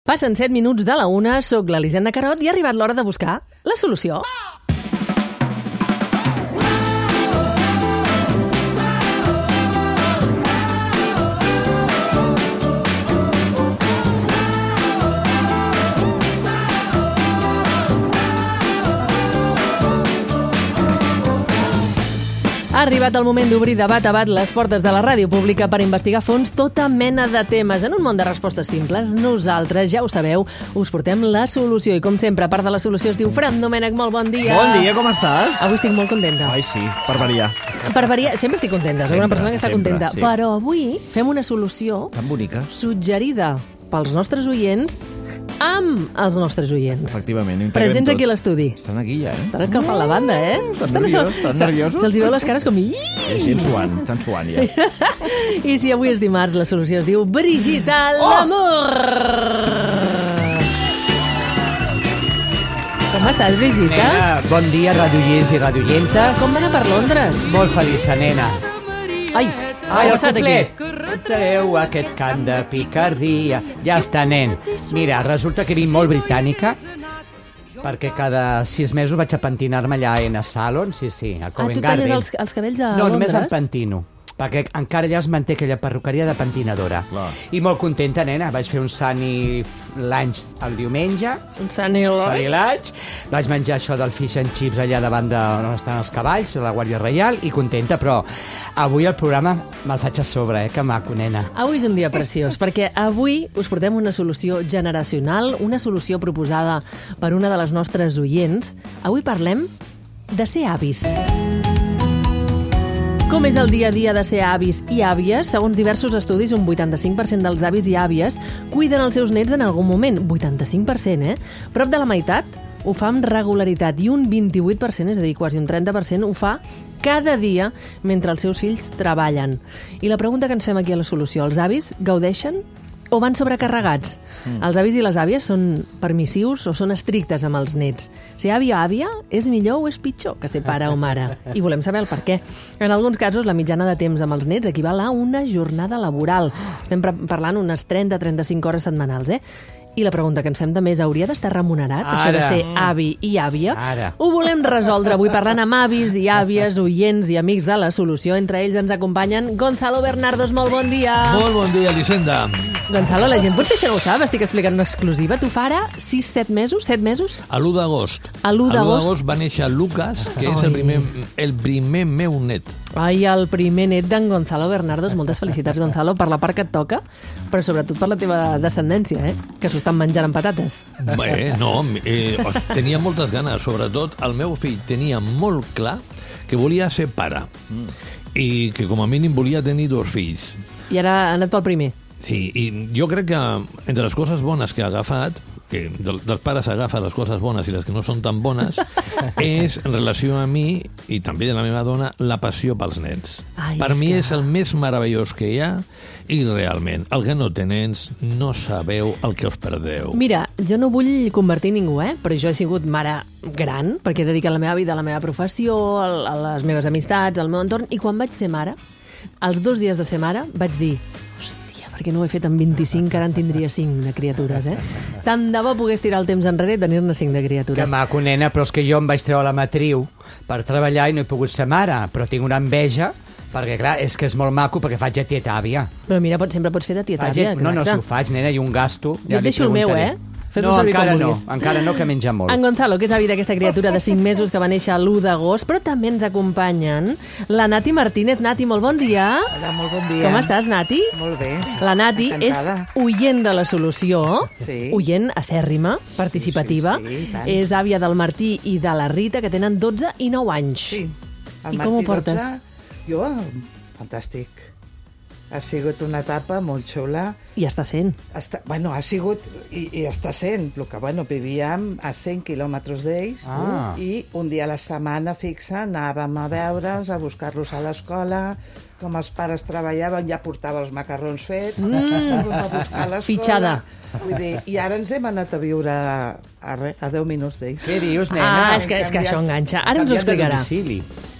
Passen 7 minuts de la 1, soc l'Elisenda Carot i ha arribat l'hora de buscar la solució. Ha arribat el moment d'obrir de bat a bat les portes de la ràdio pública per investigar a fons tota mena de temes. En un món de respostes simples, nosaltres, ja ho sabeu, us portem la solució. I com sempre, a part de la solució, es diu Fran Domènech, molt bon dia. Bon dia, com estàs? Avui estic molt contenta. Ai, sí, per variar. Per variar, sempre estic contenta, soc una persona que està contenta. Sí. Però avui fem una solució Tan bonica. suggerida pels nostres oients amb els nostres oients. Efectivament, ho integrem Presents tot. aquí a l'estudi. Estan aquí ja, Estan escalfant la banda, Estan nerviosos? Se'ls veu les cares com... Estan suant ja. I si avui és dimarts, la solució es diu Brigitte l'amor. Com estàs, Brigitte? Nena, bon dia, radioients i radioientes. Com va anar per Londres? Molt feliça, nena. Ai, què ha passat aquí? Treu aquest cant de picardia. Ja està, nen. Mira, resulta que vinc molt britànica perquè cada 6 mesos vaig a pentinar-me allà a Enna Salon, sí, a Covent Tu Garden. talles els cabells a No, Londres? només em pentino, perquè encara allà es manté aquella perruqueria de pentinadora. Clar. I molt contenta, nena. Vaig fer un Sunny Lunch el diumenge. Un Sunny Sunny Lunch. Vaig menjar això del fish and chips allà davant d'on estan els cavalls, a la Guàrdia Reial, i contenta, però avui el programa me'l faig a sobre, que maco, nena. Avui és un dia preciós, perquè avui us portem una solució generacional, una solució proposada per una de les nostres oients. Avui parlem de ser avis. Com és el dia a dia de ser avis i àvies? Segons diversos estudis, un 85% dels avis i àvies cuiden els seus nets en algun moment. 85%, Prop de la meitat ho fa amb regularitat i un 28%, és a dir, quasi un 30%, ho fa cada dia mentre els seus fills treballen. I la pregunta que ens fem aquí a la solució, els avis gaudeixen o van sobrecarregats? Els avis i les àvies són permissius o són estrictes amb els nets? Ser avi o àvia és millor o és pitjor que ser pare o mare? I volem saber el per què. En alguns casos, la mitjana de temps amb els nets equival a una jornada laboral. Estem parlant unes 30-35 hores setmanals, I la pregunta que ens fem també és, hauria d'estar remunerat, això de ser avi i àvia? Ara. Ho volem resoldre avui parlant amb avis i àvies, oients i amics de la solució. Entre ells ens acompanyen Gonzalo Bernardos, molt bon dia. Molt bon dia, Elisenda. Gonzalo, la gent potser això no ho sap, estic explicant una exclusiva. Tu fa ara 6-7 mesos? 7 mesos? A l'1 d'agost. A l'1 d'agost va néixer Lucas, que és el primer meu net. Ai, el primer net d'en Gonzalo Bernardos. Moltes felicitats, Gonzalo, per la part que et toca, però sobretot per la teva descendència, que s'ho estan menjant amb patates. Bé, no, tenia moltes ganes. Sobretot, el meu fill tenia molt clar que volia ser pare i que com a mínim volia tenir 2 fills. I ara ha anat pel primer. Sí, i jo crec que entre les coses bones que ha agafat, que dels pares agafa les coses bones i les que no són tan bones, és, en relació a mi, i també de la meva dona, la passió pels nens. Ai, per mi que... és el més meravellós que hi ha, i realment, el que no té nens, no sabeu el que us perdeu. Mira, jo no vull convertir ningú, però jo he sigut mare gran, perquè he dedicat la meva vida a la meva professió, a les meves amistats, al meu entorn, i quan vaig ser mare, els 2 dies de ser mare, vaig dir... perquè no ho he fet amb 25, que ara en tindria 5 de criatures, Tant de bo pogués tirar el temps enrere i tenir-ne 5 de criatures. Que maco, nena, però és que jo em vaig treure la matriu per treballar i no he pogut ser mare, però tinc una enveja, perquè, clar, és que és molt maco perquè faig de tieta àvia. Però mira, sempre pots fer de tieta àvia. No, si ho faig, nena, i un gasto... Jo et deixo el meu, Fes-lo servir com vulguis. Encara no, que menja molt. En Gonzalo, que és avi d'aquesta criatura de 5 mesos que va néixer l'1 d'agost, però també ens acompanyen la Nati Martínez. Nati, molt bon dia. Hola, molt bon dia. Com estàs, Nati? Molt bé. La Nati encantada. És oient de la solució, Sí. oient acèrrima, participativa. Sí, tant. És àvia del Martí i de la Rita, que tenen 12 i 9 anys. Sí. I com ho portes? Jo, fantàstic. Ha sigut una etapa molt xula. I està sent. Ha sigut i està sent. El que, vivíem a 100 quilòmetres d'ells i un dia a la setmana fixa anàvem a veure'ls, a buscar-los a l'escola. Com els pares treballaven, ja portava els macarrons fets. A buscar a l'escola. Fitxada. Vull dir, i ara ens hem anat a viure a 10 minuts d'ells. Què dius, nena? És que això enganxa. Ara ens ho explicarà.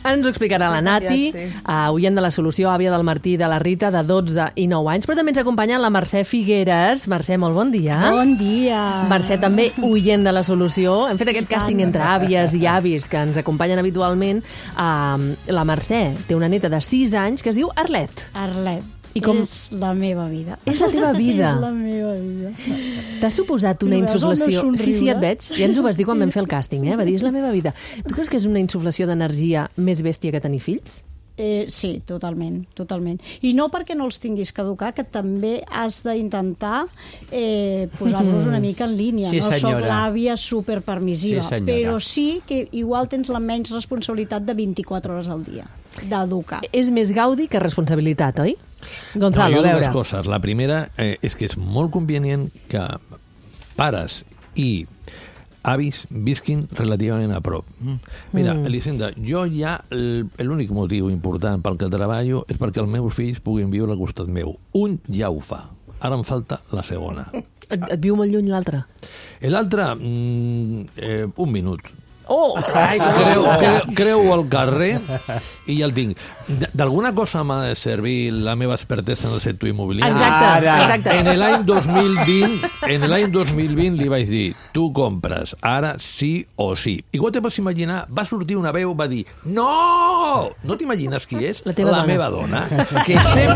Ens ho explicarà la Nati, oient de la solució, àvia del Martí i de la Rita, de 12 i 9 anys, però també ens acompanya la Mercè Figueres. Mercè, molt bon dia. Bon dia. Mercè, també oient de la solució. Hem fet aquest càsting entre àvies i avis que ens acompanyen habitualment. La Mercè té una neta de 6 anys que es diu Arlet. Arlet. I com... És la meva vida. És la teva vida. És la meva vida. T'ha suposat una insuflació... somriure? Sí, et veig. Ja ens ho vas dir quan vam fer el càsting, Va dir, és la meva vida. Tu creus que és una insuflació d'energia més bèstia que tenir fills? Sí, totalment, totalment. I no perquè no els tinguis que educar, que també has d'intentar posar-los una mica en línia. Sí, no senyora. soc l'àvia superpermissiva, Sí, senyora. però sí que igual tens la menys responsabilitat de 24 hores al dia d'educar. És més gaudi que responsabilitat, oi? Gonzalo, jo a veure. dues coses. La primera és que és molt convenient que pares i avis visquin relativament a prop. Mira, Elisenda, jo ja l'únic motiu important pel que treballo és perquè els meus fills puguin viure al costat meu. Un ja ho fa. Ara em falta la segona. Et viu molt lluny l'altre? L'altre, un minut. Oh! Creu al carrer i ja el tinc. D'alguna cosa m'ha de servir la meva expertesa en el sector immobiliari. Exacte. En l'any 2020 li vaig dir, tu compres, ara sí o sí. I quan te pots imaginar, va sortir una veu, va dir, no! No t'imagines qui és? La teva dona. Meva dona. Que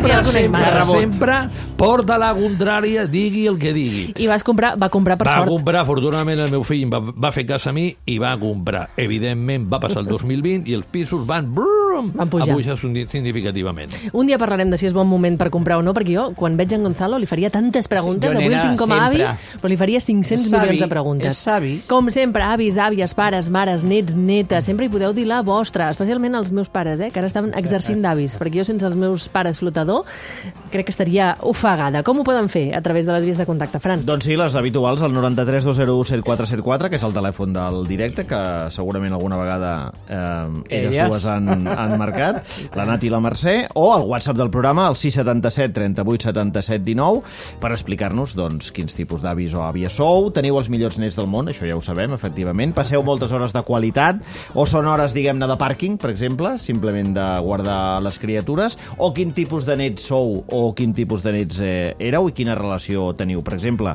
sempre porta la contrària, digui el que digui. I va comprar per sort. Va comprar, afortunadament el meu fill va fer cas a mi i va comprar. Evidentment, va passar el 2020 i els pisos van pujar significativament. Un dia parlarem de si és bon moment per comprar o no, perquè jo, quan veig en Gonzalo, li faria tantes preguntes. Avui el tinc com a avi, però li faria 500 milions de preguntes. És savi. Com sempre, avis, àvies, pares, mares, nets, netes, sempre hi podeu dir la vostra, especialment els meus pares, que ara estaven exercint d'avis, perquè jo sense els meus pares flotador crec que estaria ofegada. Com ho poden fer a través de les vies de contacte, Fran? Doncs sí, les habituals, el 93 201 7474, que és el telèfon del directe, que segurament alguna vegada elles dues han marcat, la Nati i la Mercè, o el WhatsApp del programa, el 677 38 77 19, per explicar-nos doncs, quins tipus d'avis o àvies sou. Teniu els millors nets del món, això ja ho sabem, efectivament. Passeu moltes hores de qualitat, o són hores, diguem-ne, de pàrquing, per exemple, simplement de guardar les criatures, o quin tipus de nets sou, o quin tipus de nets éreu, i quina relació teniu. Per exemple,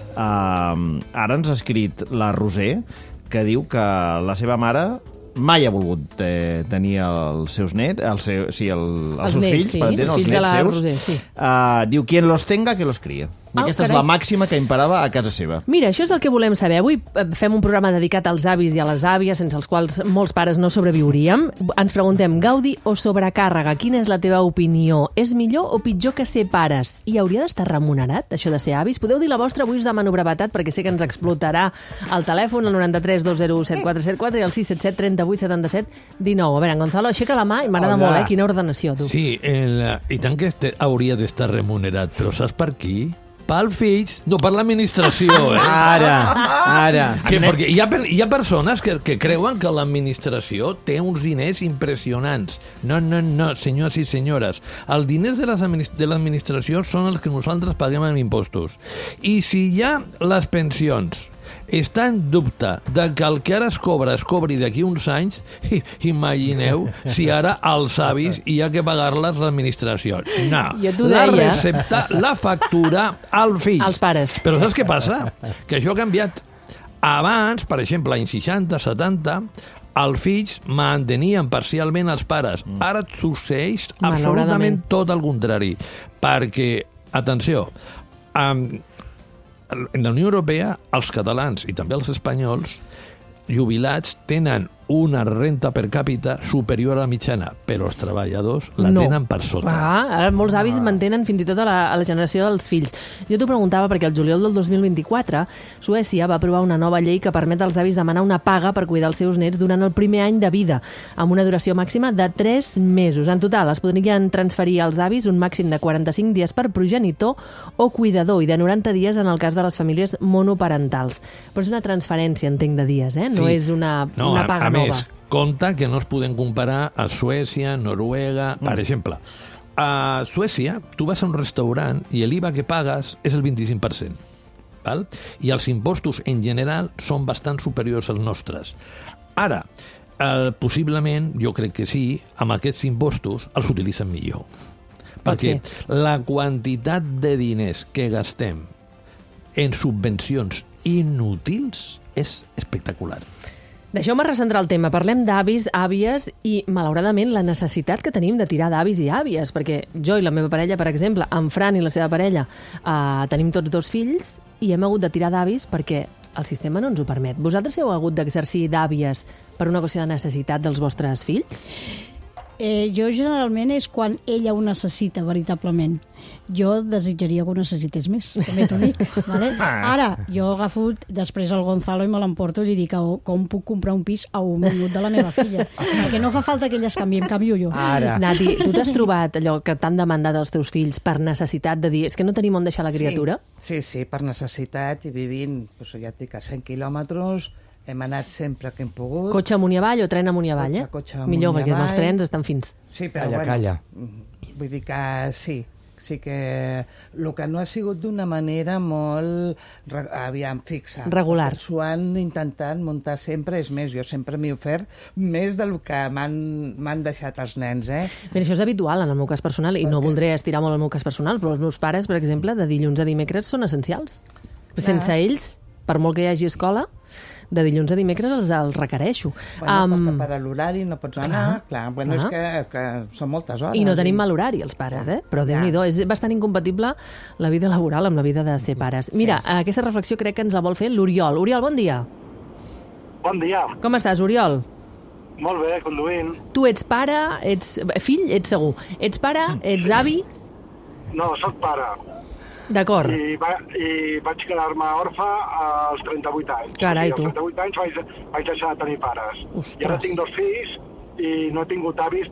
ara ens ha escrit la Roser, que diu que la seva mare mai ha volgut tenir els seus nets, els seus fills, per entendre, els nets seus. Roser, sí. Diu, quien los tenga, que los críe. I aquesta és la màxima que imperava a casa seva. Mira, això és el que volem saber. Avui fem un programa dedicat als avis i a les àvies, sense els quals molts pares no sobreviuríem. Ens preguntem, gaudi o sobrecàrrega? Quina és la teva opinió? És millor o pitjor que ser pares? I hauria d'estar remunerat, això de ser avis? Podeu dir la vostra, avui us demano brevetat, perquè sé que ens explotarà el telèfon, el 93 201 7474 i el 677 38 77 19. A veure, en Gonzalo, aixeca la mà i m'agrada molt, quina ordenació, tu. Sí, i tant que hauria d'estar remunerat, però saps per qui? Pel fills, no per l'administració, Ara. Perquè hi ha persones que creuen que l'administració té uns diners impressionants. No, senyors i senyores. Els diners de l'administració són els que nosaltres paguem en impostos. I si hi ha les pensions està en dubte de que el que ara es cobri d'aquí uns anys, imagineu si ara als avis hi ha que pagar-les l'administració. No, la recepta, la factura al fill. Als pares. Però saps què passa? Que això ha canviat. Abans, per exemple, l'any 60, 70, els fills mantenien parcialment els pares. Ara succeeix absolutament tot el contrari. Perquè, atenció, en la Unió Europea, els catalans i també els espanyols jubilats tenen una renta per càpita superior a la mitjana, però els treballadors la tenen per sota. Ara molts avis mantenen fins i tot a la generació dels fills. Jo t'ho preguntava perquè el juliol del 2024 Suècia va aprovar una nova llei que permet als avis demanar una paga per cuidar els seus nets durant el primer any de vida, amb una duració màxima de 3 mesos. En total, es podrien transferir als avis un màxim de 45 dies per progenitor o cuidador i de 90 dies en el cas de les famílies monoparentals. Però és una transferència, entenc, de dies, No és una paga nova. A més, compte que no es poden comparar a Suècia, Noruega... Per exemple, a Suècia tu vas a un restaurant i l'IVA que pagues és el 25%. Val? I els impostos en general són bastant superiors als nostres. Ara, possiblement, jo crec que sí, amb aquests impostos els utilitzen millor. Perquè la quantitat de diners que gastem en subvencions inútils és espectacular. Deixeu-me recentrar el tema. Parlem d'avis, àvies i, malauradament, la necessitat que tenim de tirar d'avis i àvies, perquè jo i la meva parella, per exemple, en Fran i la seva parella, tenim tots 2 fills i hem hagut de tirar d'avis perquè el sistema no ens ho permet. Vosaltres heu hagut d'exercir d'àvies per una qüestió de necessitat dels vostres fills? Jo generalment és quan ella ho necessita veritablement. Jo desitjaria que ho necessités més, també t'ho dic. Vale? Ara, jo agafo després el Gonzalo i me l'emporto i li dic com puc comprar un pis a 1 minut de la meva filla. Perquè no fa falta que ella es canvi, em canvio jo. Ara. Nati, tu t'has trobat allò que t'han demandat els teus fills per necessitat de dir és que no tenim on deixar la criatura? Sí, per necessitat i vivint, ja et dic, a 100 quilòmetres. Hem anat sempre que hem pogut. Cotxe amunt i avall o tren amunt i avall, Cotxe amunt millor, i perquè avall. els trens estan fins. Sí, però Calla. Vull dir que sí que el que no ha sigut d'una manera molt, fixa. Regular. S'ho han intentat muntar sempre, és més, jo sempre m'he ofert més del que m'han deixat els nens, Mira, això és habitual en el meu cas personal, i no voldré estirar molt el meu cas personal, però els meus pares, per exemple, de dilluns a dimecres són essencials. Sense ells, per molt que hi hagi escola, de dilluns a dimecres els requereixo. Perquè per l'horari no pots anar, és que són moltes hores. I no tenim mal horari, els pares, però Déu-n'hi-do, és bastant incompatible la vida laboral amb la vida de ser pares. Mira, aquesta reflexió crec que ens la vol fer l'Oriol. Oriol, bon dia. Bon dia. Com estàs, Oriol? Molt bé, conduint. Tu ets pare, ets fill, ets segur. Ets pare, ets avi? No, sóc pare. D'acord. I vaig quedar-me orfe als 38 anys. Carai, tu. Als 38 anys vaig deixar de tenir pares. Ostres. I ara tinc 2 fills i no he tingut avis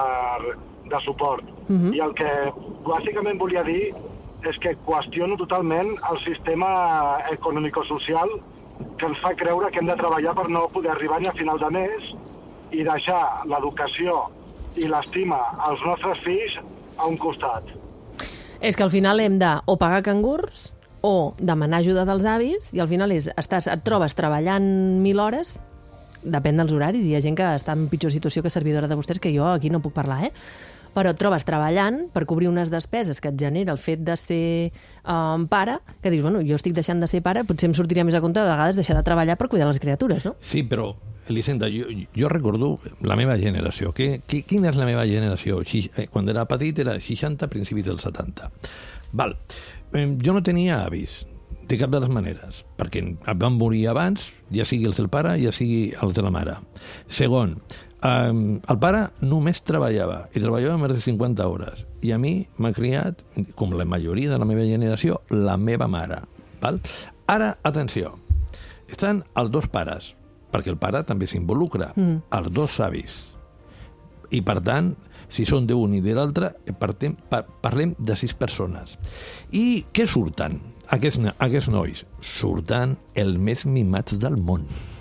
de suport. I el que bàsicament volia dir és que qüestiono totalment el sistema econòmico-social que ens fa creure que hem de treballar per no poder arribar ni a final de mes i deixar l'educació i l'estima als nostres fills a un costat. És que al final hem de o pagar cangurs o demanar ajuda dels avis i al final et trobes treballant 1.000 hores, depèn dels horaris, hi ha gent que està en pitjor situació que servidora de vostès, que jo aquí no puc parlar, però et trobes treballant per cobrir unes despeses que et genera el fet de ser pare, que dius, bueno, jo estic deixant de ser pare, potser em sortiria més a compte de vegades deixar de treballar per cuidar les criatures, no? Sí, però, Elisenda, jo recordo la meva generació. Quina és la meva generació? Quan era petit era 60, principis dels 70. Val. Jo no tenia avis, de cap de les maneres, perquè em van morir abans, ja sigui els del pare, ja sigui els de la mare. Segon, el pare només treballava, i treballava més de 50 hores, i a mi m'ha criat, com la majoria de la meva generació, la meva mare. Val? Ara, atenció, estan els 2 pares, perquè el pare també s'involucra, els 2 avis. I, per tant, si són d'un i de l'altre, parlem de 6 persones. I què surten? Aquests nois surten els més mimats del món.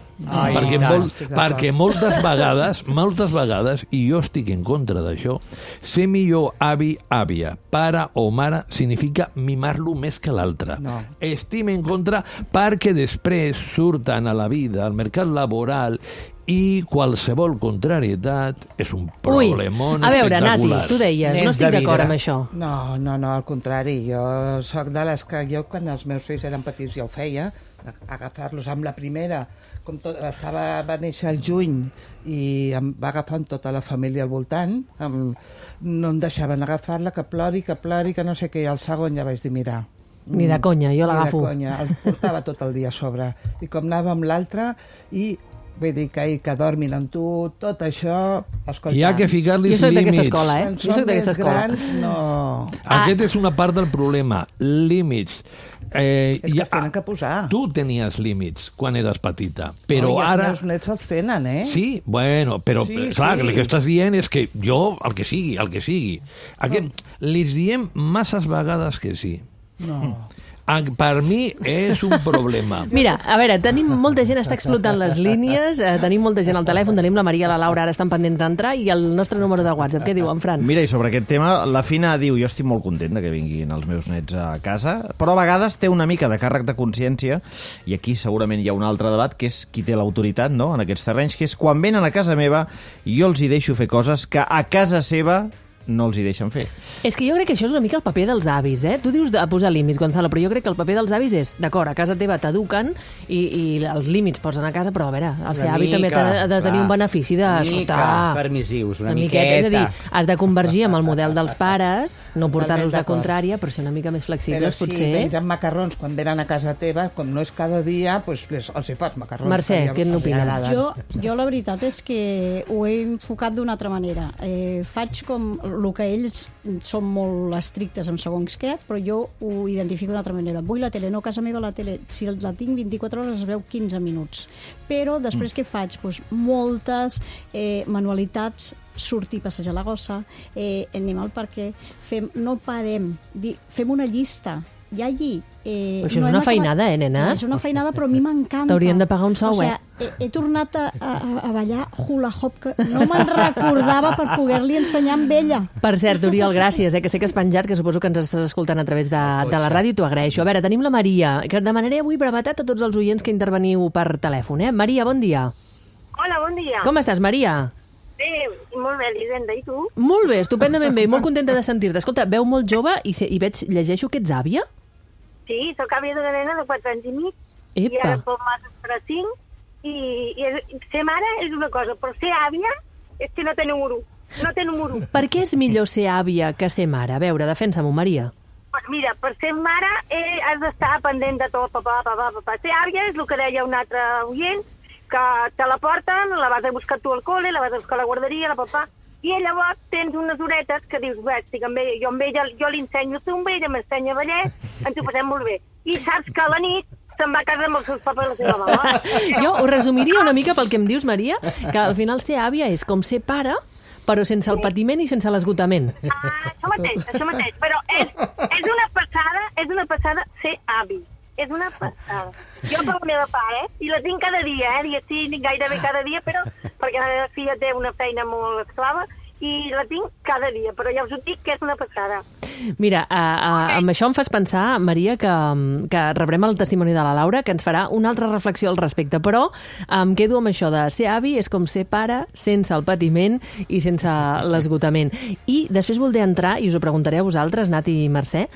Perquè moltes vegades, i jo estic en contra d'això, ser millor avi, àvia, pare o mare significa mimar-lo més que l'altre. No. Estic en contra perquè després surten a la vida, al mercat laboral, i qualsevol contrarietat és un problemón espectacular. A veure, Nati, tu deies, no estic d'acord amb això. No, al contrari. Jo soc de les que quan els meus fills eren petits ja ho feia, agafar-los amb la primera, va néixer al juny i em va agafar amb tota la família al voltant, no em deixaven agafar-la, que plori, que no sé què, i al segon ja vaig dir, mira, ni de conya, jo l'agafo. Ni de conya, el portava tot el dia a sobre. I com anava amb l'altre, i vull dir que dormin amb tu, tot això, escolta... Hi ha que ficar-li límits. Jo soc d'aquesta escola, Jo soc d'aquesta escola. Grans, no... Aquest és una part del problema, límits. És que es tenen que posar. Tu tenies límits quan eres petita, però ara... els meus nets els tenen, Sí, bueno, però clar, el que estàs dient és que jo, el que sigui. Li diem masses vegades que sí. No. Per mi és un problema. Mira, a veure, tenim molta gent, està explotant les línies, tenim molta gent al telèfon, tenim la Maria i la Laura, ara estan pendents d'entrar, i el nostre número de WhatsApp. Què diu en Fran? Mira, i sobre aquest tema, la Fina diu, jo estic molt content que vinguin els meus nets a casa, però a vegades té una mica de càrrec de consciència, i aquí segurament hi ha un altre debat, que és qui té l'autoritat, no?, en aquests terrenys, que és quan venen a casa meva, jo els hi deixo fer coses que a casa seva no els hi deixen fer. És que jo crec que això és una mica el paper dels avis, eh? Tu dius de posar límits, Gonzalo, però jo crec que el paper dels avis és, d'acord, a casa teva t'eduquen i els límits posen a casa, però a veure, el ser avi també ha de tenir un benefici d'escoltar. Permissius, una miqueta. És a dir, has de convergir amb el model dels pares, no portar-los de contrària, però ser una mica més flexibles, potser. Però si mengen macarrons quan venen a casa teva, com no és cada dia, doncs els hi fas macarrons. Mercè, què n'opines? Jo la veritat és que ho he enfocat d'una altra manera. Faig com el que ells són molt estrictes en segons què, però jo ho identifico d'una altra manera. Vull la tele, no, a casa meva la tele, si la tinc 24 hores es veu 15 minuts. Però després què faig? Doncs moltes manualitats, sortir a passejar la gossa, anem al parc, no parem, fem una llista. I allí... Això és una feinada, nena? És una feinada, però a mi m'encanta. T'haurien de pagar un sou, He tornat a ballar hula hop, que no me'n recordava per poder-li ensenyar amb ella. Per cert, Oriol, gràcies, que sé que has penjat, que suposo que ens estàs escoltant a través de la ràdio, t'ho agraeixo. A veure, tenim la Maria, que demanaré avui brevetat a tots els oients que interveniu per telèfon, eh? Maria, bon dia. Hola, bon dia. Com estàs, Maria? Bé, molt bé, Elisenda, i tu? Molt bé, estupendament bé, molt contenta de sentir-te. Escolta, veu molt jove i llegeixo que ets àvia? Sí, soc àvia d'una nena de 4 anys i mig, Epa. I ara som masses per a 5, i ser mare és una cosa, però ser àvia és que no té número, Per què és millor ser àvia que ser mare? A veure, defensa-m'ho, Maria. Pues mira, per ser mare has d'estar pendent de tot, papà. Ser àvia és el que deia un altre oient, que te la porten, la vas a buscar tu al col·le, la vas a buscar a la guarderia, la papà, i llavors tens unes horetes que dius, estic amb ella, jo li ensenyo zumba, ella m'ensenya ballet, ens ho passem molt bé. I saps que a la nit se'n va a casa amb els seus papas i la seva mama. Jo ho resumiria una mica pel que em dius, Maria, que al final ser àvia és com ser pare, però sense el patiment i sense l'esgotament. Això mateix. Però és una passada ser avi. És una passada. Jo per la meva part, i la tinc cada dia, dia sí, gairebé cada dia, però perquè la meva filla té una feina molt esclava i la tinc cada dia, però ja us ho dic que és una passada. Mira, amb això em fas pensar, Maria, que rebrem el testimoni de la Laura, que ens farà una altra reflexió al respecte, però em quedo amb això de ser avi és com ser pare sense el patiment i sense l'esgotament. I després voldré entrar, i us ho preguntaré a vosaltres, Nat i Mercè,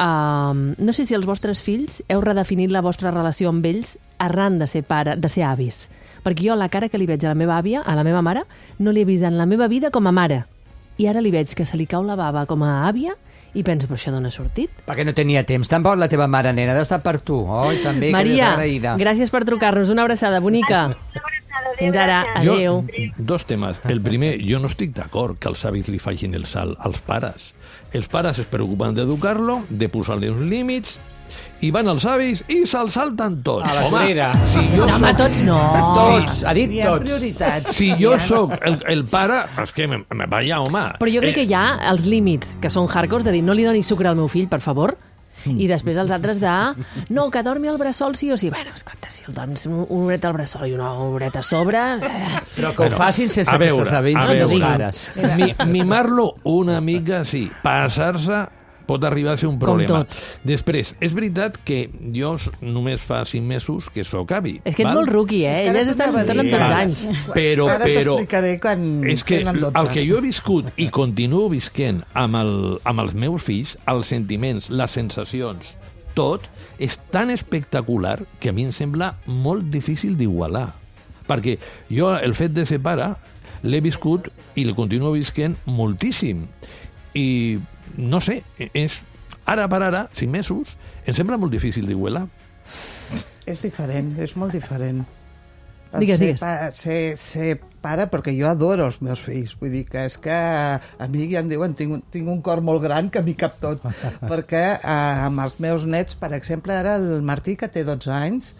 no sé si els vostres fills heu redefinit la vostra relació amb ells arran de ser avis. Perquè jo la cara que li veig a la meva àvia, a la meva mare, no l'he vist en la meva vida com a mare. I ara li veig que se li cau la bava com a àvia i penso, però això d'on ha sortit? Perquè no tenia temps. Tampoc la teva mare, nena, ha d'estar per tu. També, Maria, que desagraïda. Gràcies per trucar-nos. Una abraçada bonica. Fins ara. Adéu. Dos temes. El primer, jo no estic d'acord que els avis li facin el salt als pares. Els pares es preocupen d'educar-lo, de posar-li uns límits, i van els avis i se'l salten tots. A la vorera. Home, tots no. Tots, ha dit Hi ha tots. prioritats. Si jo sóc el pare, és que me vaya, home. Però jo crec que hi ha els límits, que són hardcore, de dir, no li donis sucre al meu fill, per favor, i després els altres de, no, que dormi al bressol sí o sí. Bueno, escolta, si el dorms una horeta al bressol i una horeta a sobre... Però que ho facin sense que se sabin els pares. Mimar-lo una mica, sí. Passar-se pot arribar a ser un problema. Després, és veritat que jo només fa 5 mesos que sóc avi. És que ets molt rookie, Elles estan tots els anys. Però t'explicaré quan és que tenen 12. el que jo he viscut i continuo visquent amb els meus fills, els sentiments, les sensacions, tot, és tan espectacular que a mi em sembla molt difícil d'igualar. Perquè jo el fet de ser pare l'he viscut i el continuo visquent moltíssim. I no sé, ara per ara, 5 mesos, em sembla molt difícil d'igualar. És diferent, és molt diferent. Digues. Ser pare, perquè jo adoro els meus fills. Vull dir que és que a mi ja em diuen tinc un cor molt gran que m'hi cap tot. Perquè amb els meus nets, per exemple, ara el Martí, que té 12 anys,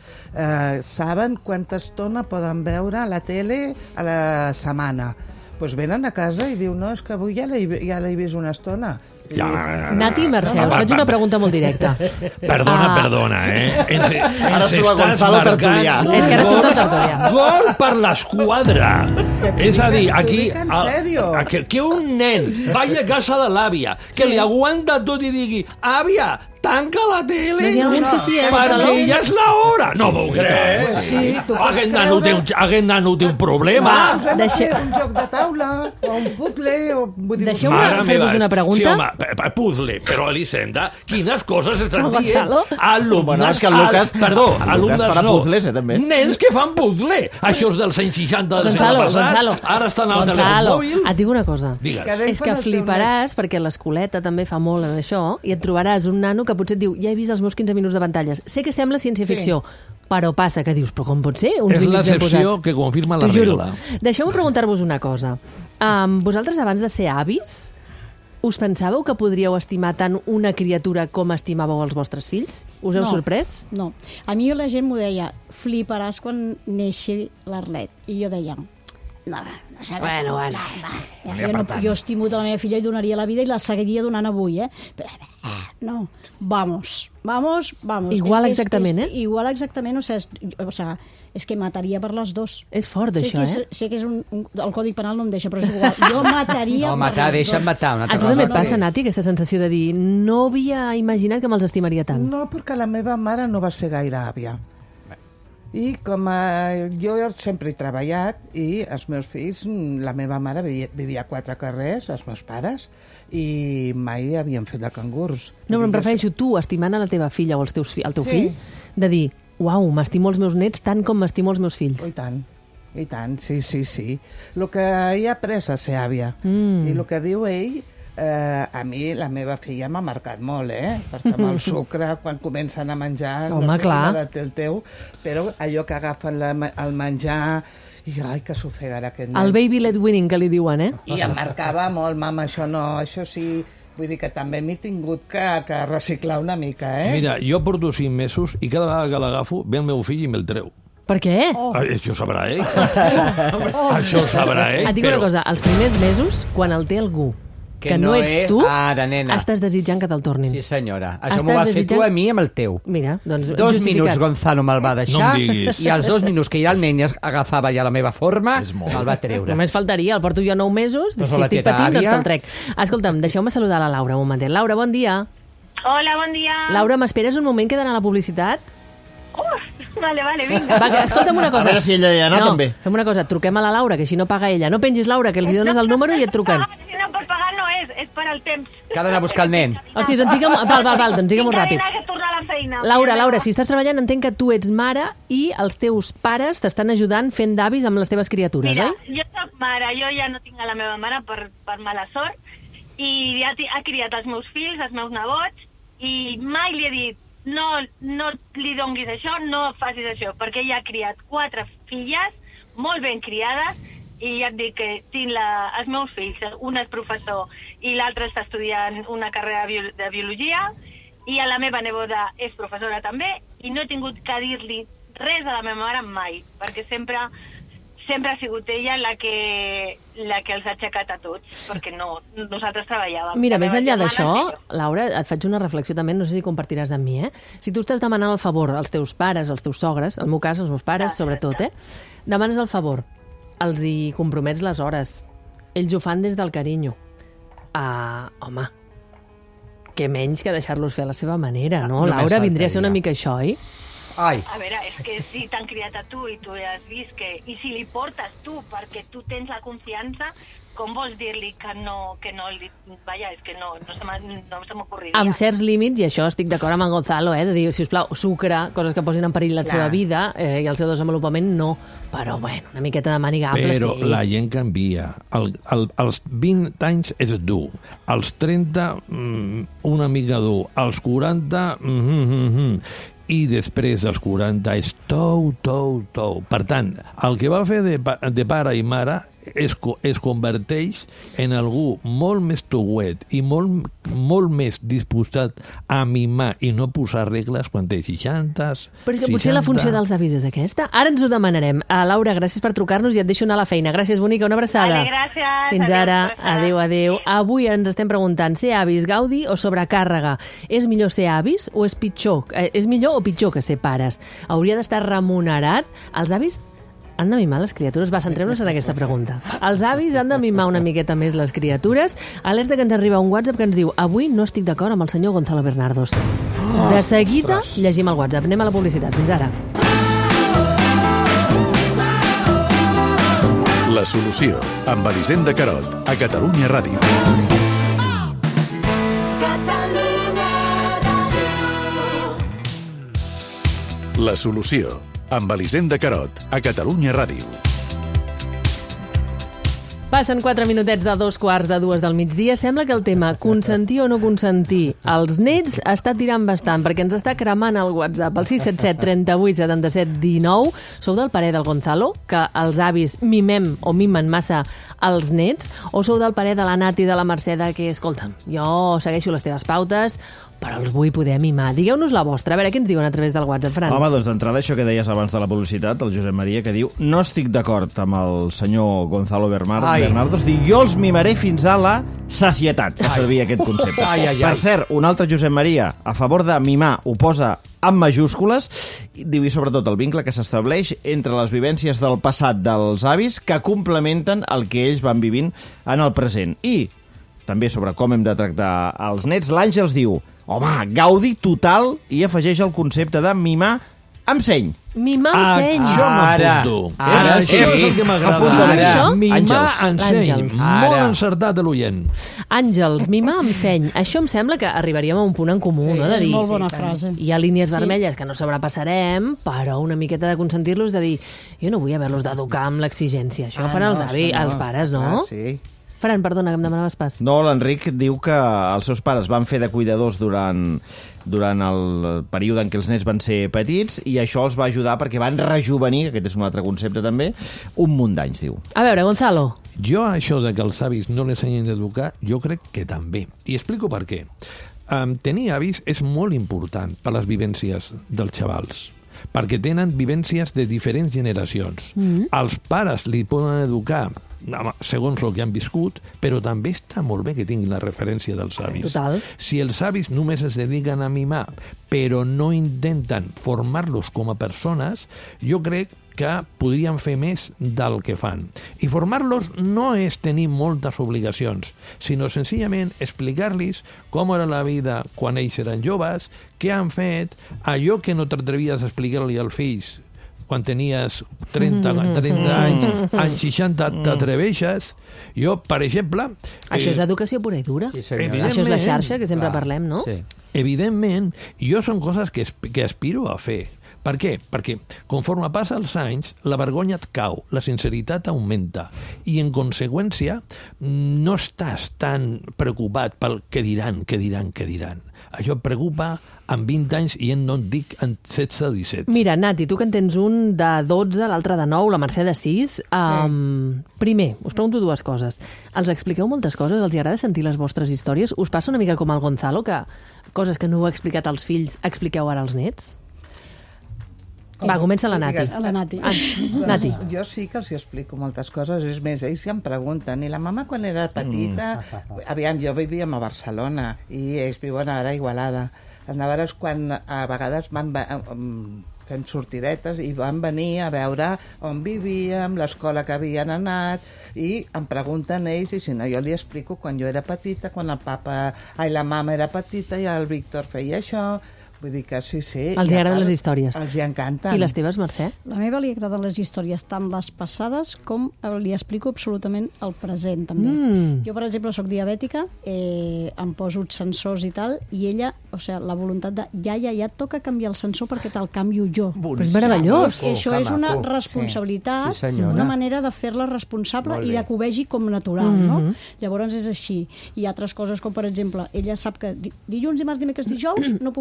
saben quanta estona poden veure la tele a la setmana. Doncs venen a casa i diu, no, és que avui ja l'he vist una estona. Nati i Mercè, us faig una pregunta molt directa. Perdona, Ara surt el Gonzalo tertulià. És que ara surt el tertulià. Gol per l'esquadra. És a dir, aquí... En sèrio? Que un nen vagi a casa de l'àvia, que li aguanta tot i digui, àvia, tanca la tele perquè ja és l'hora. No m'ho crec. Sí, tu pots Aquest nano té un problema. Us hem de fer un joc de taula, o un puzzle, o... Deixeu-me fer-vos una pregunta. Sí, home, puzzle, però Elisenda, quines coses estan dient? Gonzalo? Alumnes... Bueno, és que el Lucas... Perdó, el Lucas farà puzzles, també. Nens que fan puzzle. Això és dels anys 60 del segle passat. Ara estan al telèfon mòbil. Et dic una cosa. Digues. És que fliparàs, perquè l'escoleta també fa molt en això, i et trobaràs un nano que potser et diu, ja he vist els meus 15 minuts de pantalles. Sé que sembla ciència-ficció, però passa que dius, però com pot ser? És l'excepció que confirma la regla. Deixeu-me preguntar-vos una cosa. Vosaltres, abans de ser avis, us pensàveu que podríeu estimar tant una criatura com estimàveu els vostres fills? Us heu sorprès? No. A mi la gent m'ho deia, fliparàs quan neixi l'Arlet. I jo deia, no sé. Bueno. Jo estimo la meva filla i donaria la vida i la seguiria donant avui, No, vamos. Igual exactament, Igual exactament, o sea, és que mataria per les dos. És fort, això, Sé que és el Codi Penal no em deixa, però és igual. Jo mataria... No, matar, deixa'm matar. A tu també et passa, Nati, aquesta sensació de dir no havia imaginat que me'ls estimaria tant. No, perquè la meva mare no va ser gaire àvia. I com jo sempre he treballat i els meus fills, la meva mare vivia a 4 carrers, els meus pares, i mai havien fet de cangurs. No, però em refereixo tu, estimant a la teva filla o el teu fill, de dir, uau, m'estimo els meus nets tant com m'estimo els meus fills. I tant, sí. El que he après a ser àvia. I el que diu ell, a mi la meva filla m'ha marcat molt, perquè amb el sucre, quan comencen a menjar, home, no sé clar. quina edat té el teu, però allò que agafen el menjar, i ai, que s'ofegarà aquest nen. El baby led winning, que li diuen, I em marcava molt, mama, això no, això sí... Vull dir que també m'he tingut que reciclar una mica, Mira, jo porto 5 mesos i cada vegada que l'agafo ve el meu fill i me'l treu. Per què? Això ho sabrà ell. Això ho sabrà ell. Et dic una cosa, els primers mesos, quan el té algú que no ets tu, ara, nena, estàs desitjant que te'l tornin. Sí, senyora. Això m'ho vas fer tu a mi amb el teu. Mira, doncs 2 minuts Gonzalo me'l va deixar, i als 2 minuts que ja el nen agafava ja la meva forma, me'l va treure. Només faltaria, el porto jo 9 mesos, si estic patint, doncs te'l trec. Escolta'm, deixeu-me saludar la Laura un momentet. Laura, bon dia. Hola, bon dia. Laura, m'esperes un moment que he d'anar a la publicitat? Vale, vinga. Va, escolta'm una cosa. A veure si ella hi ha anat, també. Fem una cosa, truquem a la Laura, que així no paga ella. No pengis, Laura, que els dones el número i et truquen. No, per pagar no és per al temps. Que ha d'anar a buscar el nen. Hosti, doncs doncs digue'm-ho ràpid. Tinc que tornar a la feina. Laura, si estàs treballant, entenc que tu ets mare i els teus pares t'estan ajudant fent d'avis amb les teves criatures, Mira, oi? jo soc mare, jo ja no tinc a la meva mare per mala sort, i ja ha criat els meus fills, els meus nebots, i mai li he dit no li donguis això, no facis això, perquè ella ha criat 4 filles molt ben criades, i ja et dic que tinc els meus fills, un és professor i l'altre està estudiant una carrera de biologia, i la meva neboda és professora també, i no he tingut que dir-li res a la meva mare mai, perquè sempre ha sigut ella la que els ha aixecat a tots, perquè nosaltres treballàvem. Mira, més enllà d'això, Laura, et faig una reflexió també, no sé si compartiràs amb mi, Si tu estàs demanant el favor als teus pares, als teus sogres, en el meu cas, als meus pares, sobretot, demanes el favor, els hi compromets les hores, ells ho fan des del carinyo. Home, què menys que deixar-los fer a la seva manera, no? Laura, vindria a ser una mica això, oi? Ai. A veure, és que si t'han criat a tu i tu has vist que... I si li portes tu perquè tu tens la confiança, com vols dir-li que no vaja, és que no se m'ocorriria. Amb certs límits, i això estic d'acord amb en Gonzalo, de dir, sisplau, sucre, coses que posin en perill la seva vida i el seu desenvolupament, no. Però, bueno, una miqueta de màniga ampla, Però la gent canvia. Als 20 anys és dur. Als 30, una mica dur. Als 40, i després dels 40 és tou. Per tant, el que va fer de pare i mare es converteix en algú molt més toguet i molt més disposat a mimar i no posar regles quan té 60, 60... Perquè potser la funció dels avis és aquesta. Ara ens ho demanarem. Laura, gràcies per trucar-nos i et deixo anar a la feina. Gràcies, bonica, una abraçada. Vale, gràcies. Fins ara. Adéu. Avui ens estem preguntant, ser avis gaudi o sobrecàrrega? És millor ser avis o és pitjor? És millor o pitjor que ser pares? Hauria d'estar remunerat? Els avis han de mimar les criatures? Va, centrem-nos en aquesta pregunta. Els avis han de mimar una miqueta més les criatures? Alerta que ens arriba un WhatsApp que ens diu: avui no estic d'acord amb el senyor Gonzalo Bernardos. De seguida llegim el WhatsApp. Anem a la publicitat. Fins ara. La solució, amb Elisenda Carot, a Catalunya Ràdio. La solució, amb Elisenda Carot, a Catalunya Ràdio. Passen 4 minutets de 2:15 del migdia. Sembla que el tema consentir o no consentir els nets està tirant bastant, perquè ens està cremant el WhatsApp. El 677 38 77 19. Sou del parer del Gonzalo, que els avis mimem o mimen massa els nets? O sou del parer de la Nati i de la Mercè, que, escolta'm, jo segueixo les teves pautes, però els vull poder mimar? Digueu-nos la vostra. A veure, què ens diuen a través del WhatsApp, Fran? Home, doncs d'entrada això que deies abans de la publicitat, el Josep Maria, que diu: no estic d'acord amb el senyor Gonzalo Bernardos, diu: jo els mimaré fins a la sacietat, fa servir aquest concepte. Per cert, un altre Josep Maria, a favor de mimar, ho posa amb majúscules, diu, i sobretot el vincle que s'estableix entre les vivències del passat dels avis que complementen el que ells van vivint en el present. I també sobre com hem de tractar els nets, l'Àngels diu: home, gaudi total, i afegeix el concepte de mimar amb seny. Mimar amb seny. Jo m'apunto. Ara sí. Això és el que m'agrada. Això? Mimar amb seny. Àngels. Molt encertat l'oient. Àngels, mimar amb seny. Això em sembla que arribaríem a un punt en comú, no? De dir, És molt bona frase. hi ha línies vermelles que no sobrepassarem, però una miqueta de consentir-los, de dir, jo no vull haver-los d'educar amb l'exigència. Això ho fan els avis, els pares, no? Sí. Fran, perdona, que em demanaves pas. No, l'Enric diu que els seus pares van fer de cuidadors durant el període en què els nets van ser petits, i això els va ajudar perquè van rejuvenir, aquest és un altre concepte també, un munt d'anys, diu. A veure, Gonzalo. Jo, això de que els avis no les hagin d'educar, jo crec que també. I explico per què. Tenir avis és molt important per les vivències dels xavals, perquè tenen vivències de diferents generacions. Els pares li poden educar segons el que han viscut, però també està molt bé que tinguin la referència dels avis. Total. Si els avis només es dediquen a mimar, però no intenten formar-los com a persones, jo crec que podrien fer més del que fan. I formar-los no és tenir moltes obligacions, sinó senzillament explicar-los com era la vida quan ells eren joves, què han fet, allò que no t'atrevies a explicar-li als fills quan tenies 30 anys, en 60 t'atreveixes. Jo, per exemple... Això és educació pura i dura. Sí, senyor. Això és la xarxa, que sempre parlem, no? Sí. Evidentment, jo són coses que aspiro a fer. Per què? Perquè conforme passa els anys, la vergonya et cau, la sinceritat augmenta, i en conseqüència no estàs tan preocupat pel què diran. Això et preocupa amb 20 anys i no et dic en 16 o 17. Mira, Nati, tu que en tens un de 12, l'altre de 9, la Mercè de 6... Primer, us pregunto dues coses. Els expliqueu moltes coses? Els agrada sentir les vostres històries? Us passa una mica com al Gonzalo, que coses que no heu explicat als fills expliqueu ara als nets? Va, comença la Nati. La Nati. Nati. Jo sí que els explico moltes coses, és més, ells ja em pregunten, i la mama quan era petita, aviam, jo vivíem a Barcelona, i ells viuen ara a Igualada. Llavors, quan a vegades van fent sortidetes i van venir a veure on vivíem, l'escola que havien anat, i em pregunten ells, i si no, jo li explico quan jo era petita, quan la mama era petita i el Víctor feia això. Vull dir que sí. Els agraden les històries. Els hi encanten. I les teves, Mercè? La meva li agraden les històries, tant les passades com li explico absolutament el present, també. Jo, per exemple, soc diabètica, em poso sensors i tal, i ella, la voluntat de ja et toca canviar el sensor perquè te'l canvio jo. Però és meravellós. Això és una responsabilitat, una manera de fer-la responsable i de que ho vegi com natural, no? Llavors és així. Hi ha altres coses com, per exemple, ella sap que dilluns, dimarts, dimecres, dijous no puc menjar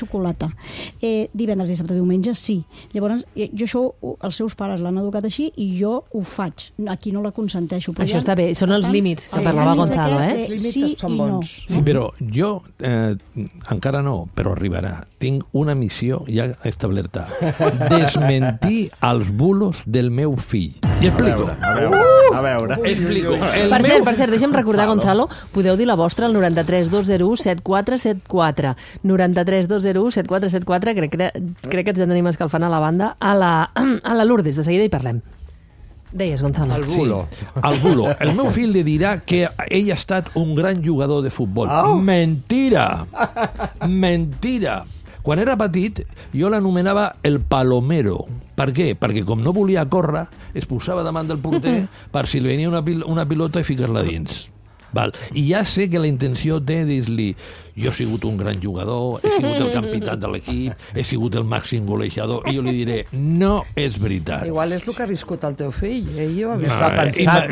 xocolata. Divendres, dissabte, diumenge, sí. Llavors, jo això, els seus pares l'han educat així i jo ho faig. Aquí no la consenteixo. Això està bé, són els límits que parlava Gonzalo, eh? Sí i no. Sí, però jo encara no, però arribarà. Tinc una missió ja establerta. Desmentir els bulos del meu fill. I explico. A veure. Explico. Per cert, deixa'm recordar, Gonzalo, podeu dir la vostra al 93 201 7474. 93 201 7474, crec que ens en tenim escalfant a la banda. A la Lourdes, de seguida hi parlem. Deies, Gonzalo. El bulo. Sí, el bulo. El meu fill li dirà que ell ha estat un gran jugador de futbol. Oh. Mentira! Mentira! Quan era petit, jo l'anomenava el palomero. Per què? Perquè com no volia córrer, es posava davant del porter per si li venia una pilota i ficar-la dins. Val. I ja sé que la intenció té dir-li jo he sigut un gran jugador, he sigut el capità de l'equip, he sigut el màxim golejador, i jo li diré, no és veritat. Igual és el que ha viscut el teu fill, ell ho ha pensat.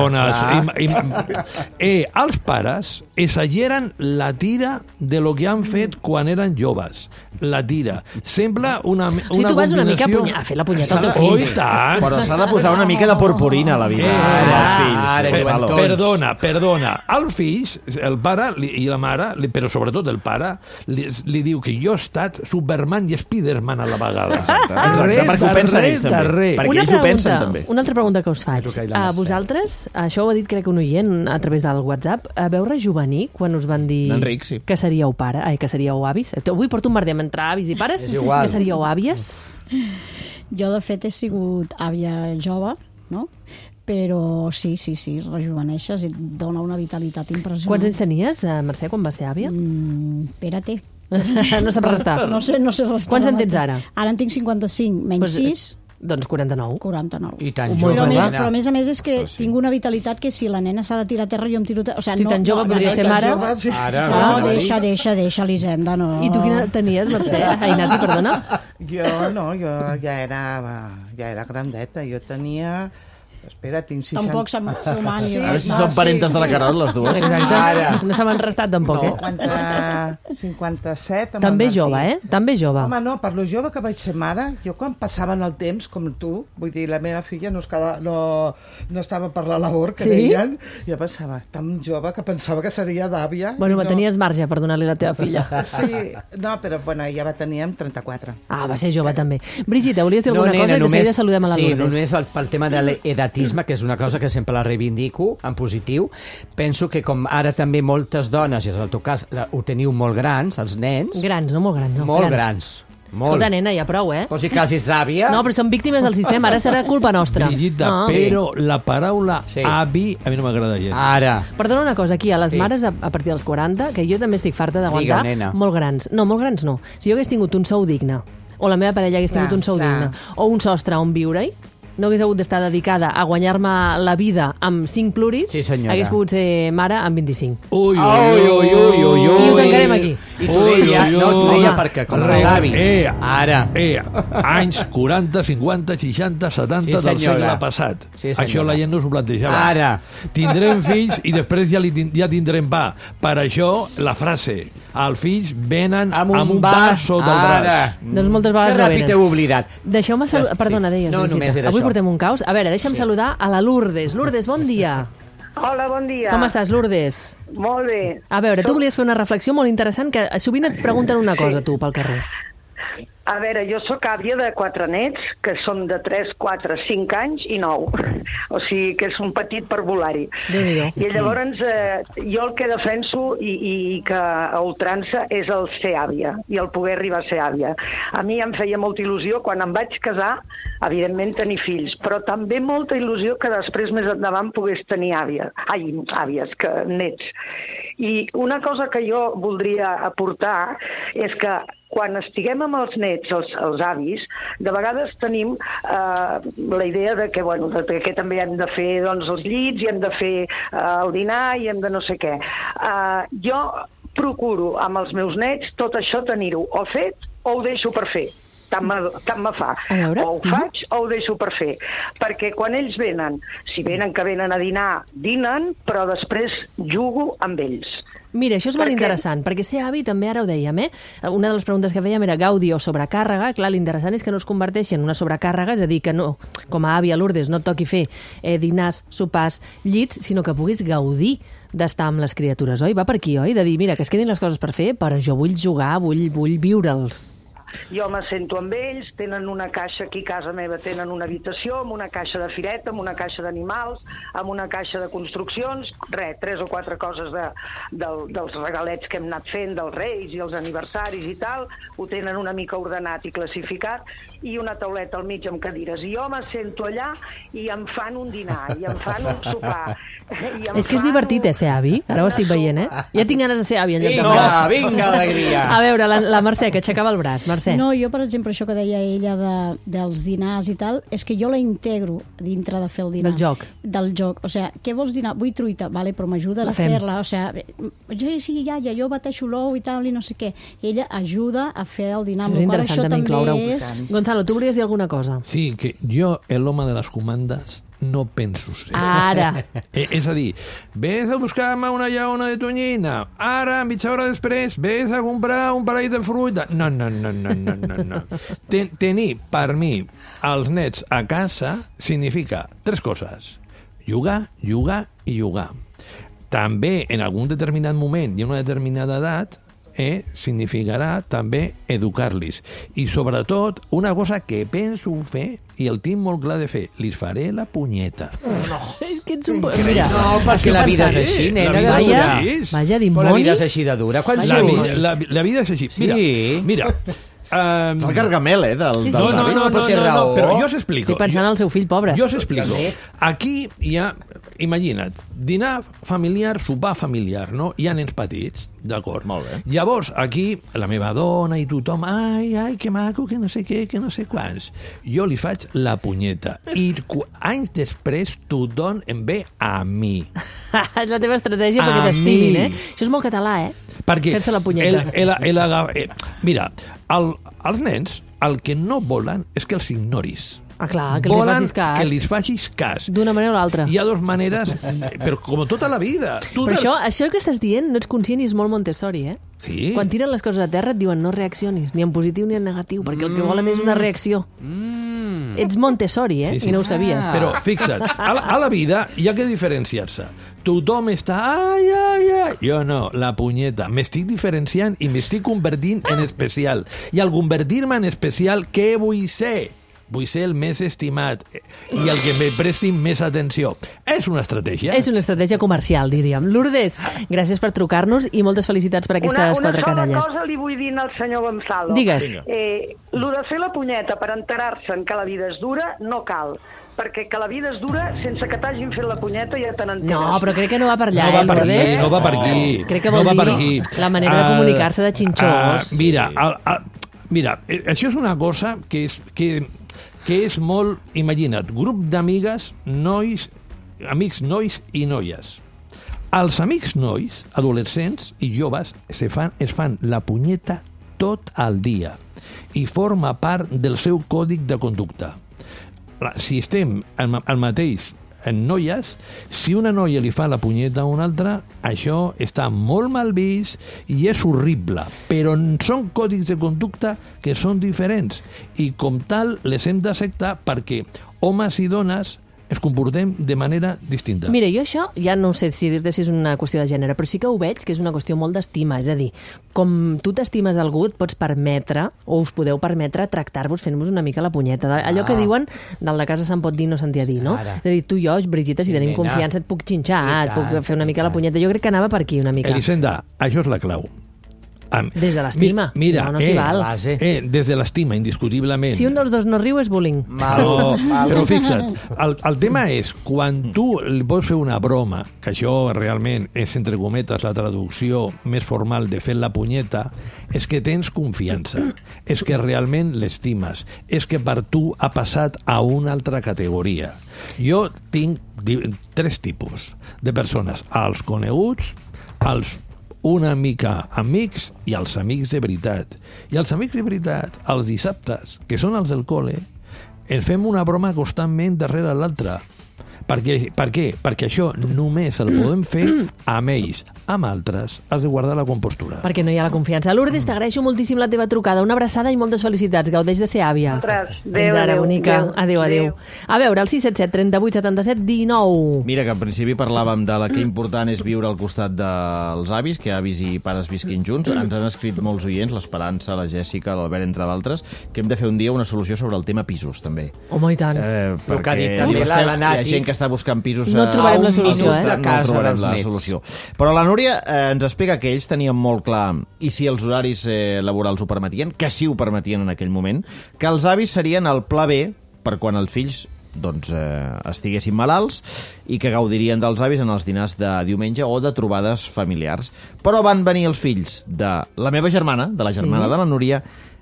Els pares exageren la tira de lo que han fet quan eren joves. La tira. Sembla una si tu vas una mica a fer la punyeta al teu fill. Però s'ha de posar una mica de purpurina a la vida dels fills. Perdona. Els fills, el pare i la mare, però sobretot el pare, li diu que jo he estat Superman i Spiderman a la vegada. Exacte, perquè ho pensen ells també. Perquè ells ho pensen també. Una altra pregunta que us faig. A vosaltres, això ho ha dit crec un oient a través del WhatsApp, veu rejuvenir quan us van dir que seríeu que seríeu avis? Avui porto un merder entre avis i pares, que seríeu àvies? Jo, de fet, he sigut àvia jove, no? Però sí, rejuveneixes i et dona una vitalitat impressionant. Quants anys tenies, Mercè, quan vas ser àvia? Espera't. No sap restar. No sé restar. Quants en tens ara? Ara en tinc 55, menys 6... Doncs 49. 49. I tan jove. Però a més és que tinc una vitalitat que si la nena s'ha de tirar a terra jo em tiro a terra. O sigui, si tan jove podria ser mare. No, deixa, Elisenda, no. I tu quina tenies, Mercè? Ainati, perdona? Jo ja era grandeta. Jo tenia... Espera, tinc 60... Tampoc som anys. A veure si són parentes de la Carol, les dues. Exacte. No se m'han restat, tampoc, eh? 57... També jove, eh? També jove. Home, no, per lo jove que vaig ser mare, jo quan passaven el temps, com tu, vull dir, la meva filla no estava per la labor, que deien, jo pensava, tan jove que pensava que seria d'àvia. Bueno, tenies marge per donar-li la teva filla. Sí, no, però bueno, ja va tenir amb 34. Ah, va ser jove, també. Brigitte, volies dir alguna cosa? Que seguida saludem a la Lourdes. Sí, només pel tema de l'edat, que és una cosa que sempre la reivindico en positiu. Penso que com ara també moltes dones, i en el teu cas ho teniu molt grans, els nens... Grans, no molt grans. No. Molt grans. Escolta, nena, ja prou, eh? Però si quasi sàvia... No, però són víctimes del sistema, ara serà culpa nostra. Brigida, però la paraula avi a mi no m'agrada gens. Ara. Perdona una cosa, aquí, a les mares a partir dels 40, que jo també estic farta d'aguantar, molt grans. No, molt grans no. Si jo hagués tingut un sou digne, o la meva parella hagués tingut un sou digne, o un sostre on viure-hi, no hagués hagut d'estar dedicada a guanyar-me la vida amb 5 plurits, hagués pogut ser mare amb 25. Ui. I ho tancarem aquí. I t'ho deia perquè com els avis. Ara. Anys 40, 50, 60, 70 del segle passat. Això la gent no s'ho plantejava. Ara. Tindrem fills i després ja tindrem pa. Per això la frase, els fills venen amb un vaso del braç. Doncs moltes vegades no venen. Que ràpid heu oblidat. Deixeu-me saludar... Perdona, deies. No, només era això. Portem un caos. A veure, deixa'm saludar a la Lourdes. Lourdes, bon dia. Hola, bon dia. Com estàs, Lourdes? Molt bé. A veure, tu volies fer una reflexió molt interessant, que sovint et pregunten una cosa, tu, pel carrer. A veure, jo sóc àvia de 4 nets, que són de 3, 4, 5 anys i 9. O sigui, que és un petit per volar-hi. I llavors, jo el que defenso i que a ultrança és el ser àvia i el poder arribar a ser àvia. A mi em feia molta il·lusió quan em vaig casar, evidentment tenir fills, però també molta il·lusió que després més endavant pogués tenir àvies, que nets. I una cosa que jo voldria aportar és que quan estiguem amb els nets, els avis, de vegades tenim la idea de que, que també hem de fer els llits, i hem de fer el dinar, i hem de no sé què. Jo procuro amb els meus nets tot això tenir-ho o fet o ho deixo per fer. tant me fa. O ho faig o ho deixo per fer. Perquè quan ells venen, si venen que venen a dinar, dinen, però després jugo amb ells. Mira, això és molt interessant, perquè ser avi també, ara ho dèiem, una de les preguntes que fèiem era gaudi o sobrecàrrega. Clar, l'interessant és que no es converteixi en una sobrecàrrega, és a dir, que no, com a àvia Lourdes, no et toqui fer dinars, sopars, llits, sinó que puguis gaudir d'estar amb les criatures, oi? Va per aquí, oi? De dir, mira, que es quedin les coses per fer, però jo vull jugar, vull viure'ls. Jo m'assento amb ells, tenen una caixa aquí a casa meva, tenen una habitació amb una caixa de fireta, amb una caixa d'animals, amb una caixa de construccions, 3 o 4 coses dels regalets que hem anat fent, dels reis i els aniversaris i tal, ho tenen una mica ordenat i classificat, i una tauleta al mig amb cadires. I jo m'assento allà i em fan un dinar, i em fan un sopar. És que és divertit, ser avi. Ara ho estic veient, Ja tinc ganes de ser avi en lloc de Vinga, alegria! A veure, la Mercè, que aixecava el braç. Mercè. No, jo, per exemple, això que deia ella dels dinars i tal, és que jo la integro dintre de fer el dinar. Del joc. O sigui, què vols dinar? Vull truita, vale, però m'ajudes a fer-la. O sigui, sí, iaia, jo bateixo l'ou i tal, i no sé què. Ella ajuda a fer el dinar. És interessant també incloure-ho. Gonzalo, tu volies dir alguna cosa? Sí, que jo, l'home de les comandes, no penso ser. Ara. És a dir, ves a buscar-me una llauna de tonyina, ara, mitja hora després, ves a comprar un parell de fruita. No. Tenir, per mi, els nets a casa significa 3 coses. Jugar i jugar. També, en algun determinat moment i en una determinada edat, significarà també educar-los. I sobretot, una cosa que penso fer, i el tinc molt clar de fer, li faré la punyeta. No, és que ets un... Mira, no, perquè la vida és així, nena. Vaja, dimonis. La vida és així de dura. La vida és així. Mira, el Gargamel, No, però jo s'explico. Estic pensant en el seu fill, pobre. Jo s'explico. Aquí hi ha, imagina't, dinar familiar, sopar familiar, no? Hi ha nens petits, d'acord? Molt bé. Llavors, aquí, la meva dona i tothom, ai, que maco, que no sé què, que no sé quants. Jo li faig la punyeta. I anys després, tothom em ve a mi. És la teva estratègia perquè t'estimin, Això és molt català, Perquè fer-se la punyeta. Mira, els nens el que no volen és que els ignoris. Clar, que els facis cas. Que li facis cas. D'una manera o l'altra. Hi ha 2 maneres, però com tota la vida. Però això que estàs dient no ets conscient i és molt Montessori, Sí. Quan tiren les coses a terra et diuen no reaccionis, ni en positiu ni en negatiu, perquè el que volen és una reacció. Ets Montessori, Sí. I no ho sabies. Però, fixa't, a la vida hi ha que diferenciar-se. Tothom està, ai. Jo no, la punyeta. M'estic diferenciant i m'estic convertint en especial. I al convertir-me en especial, què vull ser? Vull ser el més estimat i el que me presti més atenció. És una estratègia. És una estratègia comercial, diríem. Lourdes, gràcies per trucar-nos i moltes felicitats per aquestes 4 canalles. Una sola cosa li vull dir al senyor Gonzalo. Digues. Lo de fer la punyeta per enterar-se'n que la vida és dura no cal, perquè que la vida és dura sense que t'hagin fet la punyeta ja te n'enteres. No, però crec que no va per allà, Lourdes. No va per aquí. Crec que vol dir la manera de comunicar-se de xinxós. Mira, això és una cosa que és molt... Imagina't, grup d'amigues, amics nois i noies. Els amics nois, adolescents i joves, es fan la punyeta tot el dia i forma part del seu còdic de conducta. Si estem al mateix en noies, si una noia li fa la punyeta a una altra, això està molt mal vist i és horrible, però són còdics de conducta que són diferents i com tal les hem d'acceptar perquè homes i dones es comportem de manera distinta. Mira, jo això ja no sé si dir-te si és una qüestió de gènere, però sí que ho veig que és una qüestió molt d'estima, és a dir, com tu t'estimes algú, et pots permetre, o us podeu permetre, tractar-vos fent-vos una mica la punyeta. Allò que diuen, del de casa se'n pot dir, no sentia dir, no? És a dir, tu i jo, Brigitte, si tenim confiança, et puc xinxar, et puc fer una mica la punyeta. Jo crec que anava per aquí una mica. Elisenda, això és la clau. Des de l'estima. Mira, no s'hi val. Des de l'estima, indiscutiblement. Si un dels dos no riu és bullying. Però fixa't, el tema és, quan tu li pots fer una broma, que això realment és, entre cometes, la traducció més formal de fer la punyeta, és que tens confiança, és que realment l'estimes, és que per tu ha passat a una altra categoria. Jo tinc 3 tipus de persones, els coneguts, els una mica amics i els amics de veritat. I els amics de veritat, els dissabtes, que són els del col·le, ens fem una broma constantment darrere l'altra. Per què? Perquè això només el podem fer amb ells. Amb altres has de guardar la compostura. Perquè no hi ha la confiança. Lourdes, t'agraeixo moltíssim la teva trucada. Una abraçada i moltes felicitats. Gaudeix de ser àvia. Adéu, adéu. A veure, el 677 38 77 19. Mira, que en principi parlàvem de la que important és viure al costat dels avis, que avis i pares visquin junts. Ens han escrit molts oients, l'Esperança, la Jèssica, l'Albert, entre d'altres, que hem de fer un dia una solució sobre el tema pisos, també. Home, i tant. Perquè hi ha gent que està buscant pisos no trobarem la solució, no trobarem la solució. Però la Núria ens explica que ells tenien molt clar, i si els horaris laborals ho permetien, que sí ho permetien en aquell moment, que els avis serien el pla B per quan els fills estiguessin malalts i que gaudirien dels avis en els dinars de diumenge o de trobades familiars. Però van venir els fills de la meva germana, de la germana de la Núria,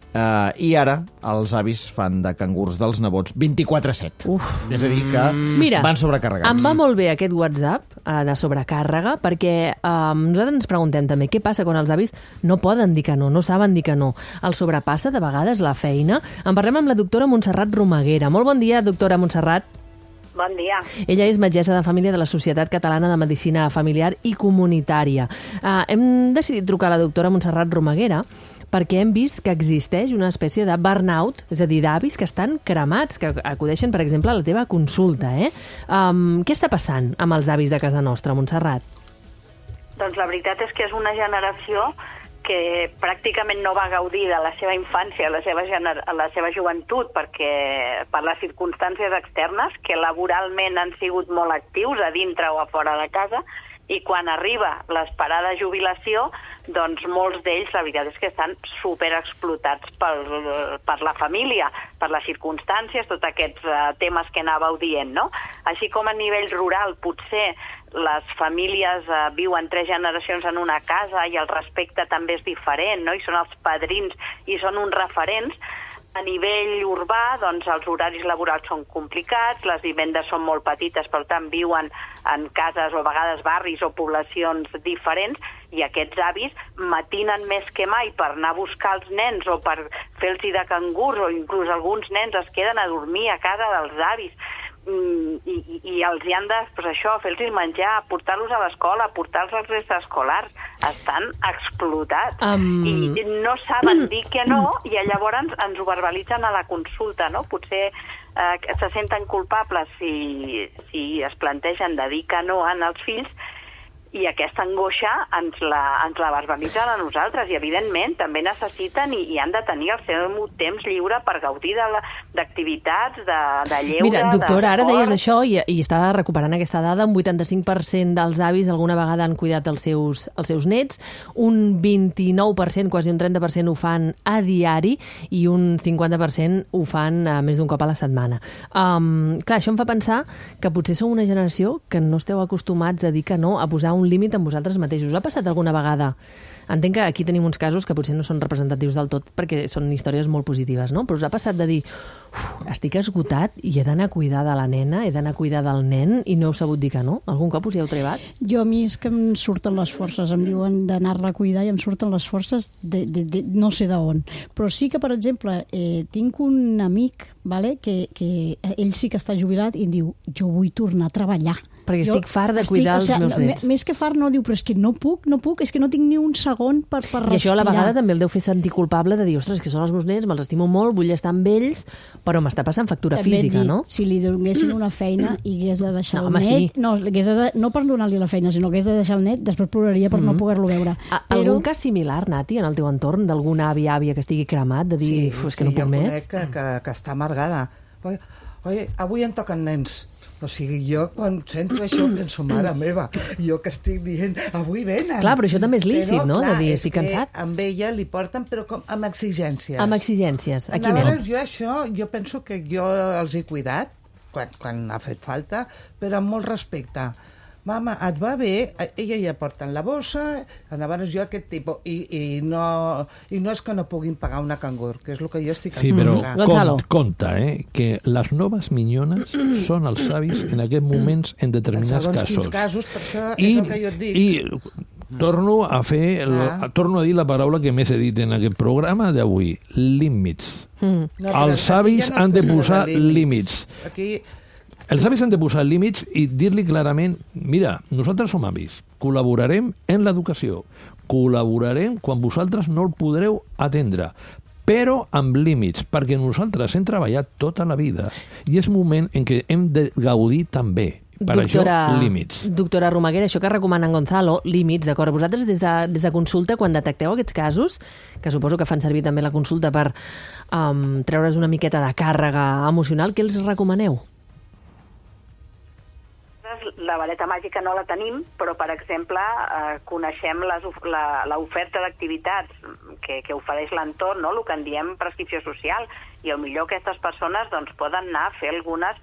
i ara els avis fan de cangurs dels nebots 24/7. És a dir, que van sobrecarregats. Em va molt bé aquest WhatsApp de sobrecàrrega, perquè nosaltres ens preguntem també què passa quan els avis no poden dir que no, no saben dir que no. El sobrepassa de vegades la feina. En parlem amb la doctora Montserrat Romaguera. Molt bon dia, doctora Montserrat. Bon dia. Ella és metgessa de família de la Societat Catalana de Medicina Familiar i Comunitària. Hem decidit trucar a la doctora Montserrat Romaguera perquè hem vist que existeix una espècie de burnout, és a dir, d'avis que estan cremats, que acudeixen, per exemple, a la teva consulta. Què està passant amb els avis de casa nostra, Montserrat? Doncs la veritat és que és una generació que pràcticament no va gaudir de la seva infància, la seva joventut, perquè per les circumstàncies externes, que laboralment han sigut molt actius a dintre o a fora de casa, i quan arriba l'esperada jubilació, doncs molts d'ells, la veritat és que estan superexplotats per la família, per les circumstàncies, tots aquests temes que anàveu dient, no? Així com a nivell rural, potser les famílies viuen 3 generacions en una casa i el respecte també és diferent, no? I són els padrins i són uns referents. A nivell urbà, doncs, els horaris laborals són complicats, les vivendes són molt petites, per tant, viuen en cases o a vegades barris o poblacions diferents, i aquests avis matinen més que mai per anar a buscar els nens o per fer-los de cangurs, o inclús alguns nens es queden a dormir a casa dels avis. I els hi han de, fer-los menjar, portar-los a l'escola, portar-los als extraescolars. Estan explotats i no saben dir que no, i llavors ens ho verbalitzen a la consulta, no? Potser se senten culpables si es plantegen de dir que no als fills, i aquesta angoixa ens la verbalitzen a nosaltres, i evidentment també necessiten i han de tenir el seu temps lliure per gaudir d'activitats, de lleure... Mira, doctora, ara deies això i estava recuperant aquesta dada, un 85% dels avis alguna vegada han cuidat els seus nets, un 29%, quasi un 30% ho fan a diari i un 50% ho fan més d'un cop a la setmana. Clar, això em fa pensar que potser sou una generació que no esteu acostumats a dir que no, a posar un límit amb vosaltres mateixos. Us ha passat alguna vegada? Entenc que aquí tenim uns casos que potser no són representatius del tot perquè són històries molt positives, no? Però us ha passat de dir estic esgotat i he d'anar a cuidar de la nena, he d'anar a cuidar del nen i no heu sabut dir que no? Algun cop us hi heu trebat? Jo, a mi és que em surten les forces. Em diuen d'anar-la a cuidar i em surten les forces de no sé d'on. Però sí que, per exemple, tinc un amic que ell sí que està jubilat i em diu jo vull tornar a treballar. Perquè estic fart de cuidar els meus nets. Més que fart no, diu, però és que no puc, és que no tinc ni un segon per respirar. I això a la vegada també el deu fer sentir culpable de dir, ostres, que són els meus nets, me'ls estimo molt, vull estar amb ells, però m'està passant factura física, no? Si li donessin una feina i hagués de deixar el net... Sí. No per donar-li la feina, sinó que hagués de deixar el net, després ploraria per no poder-lo veure. Algun cas similar, Nati, en el teu entorn, d'algun avi, àvia que estigui cremat, de dir, és que no puc més? Sí, jo conec que està amargada. Oi, avui em toquen nens. O sigui, jo quan sento això penso, mare meva, jo que estic dient, avui venen. Clar, però això també és lícit, no? De dir, estic cansat. Però amb ella li porten, però amb exigències. Amb exigències. A quin nivell? Jo penso que jo els he cuidat, quan ha fet falta, però amb molt respecte. Mama, et va bé? Ella ja porten la bossa, llavors jo aquest tipus, i no és que no puguin pagar una cangur, que és el que jo estic Sí, però compte, que les noves minyones són els avis en aquests moments en determinats casos. Segons quins casos, per això és el que jo et dic. I Torno a dir la paraula que més he dit en aquest programa d'avui, límits. Els avis han de posar límits. Els avis han de posar límits i dir-li clarament, mira, nosaltres som avis, col·laborarem en l'educació, col·laborarem quan vosaltres no el podreu atendre, però amb límits, perquè nosaltres hem treballat tota la vida i és moment en què hem de gaudir també. Per això, límits. Doctora Romaguera, això que recomana en Gonzalo, límits, d'acord. Vosaltres, des de consulta, quan detecteu aquests casos, que suposo que fan servir també la consulta per treure's una miqueta de càrrega emocional, què els recomaneu? La vareta màgica no la tenim, però, per exemple, coneixem l'oferta d'activitats que ofereix l'entorn, no? El que en diem prescripció social, i potser aquestes persones poden anar a fer algunes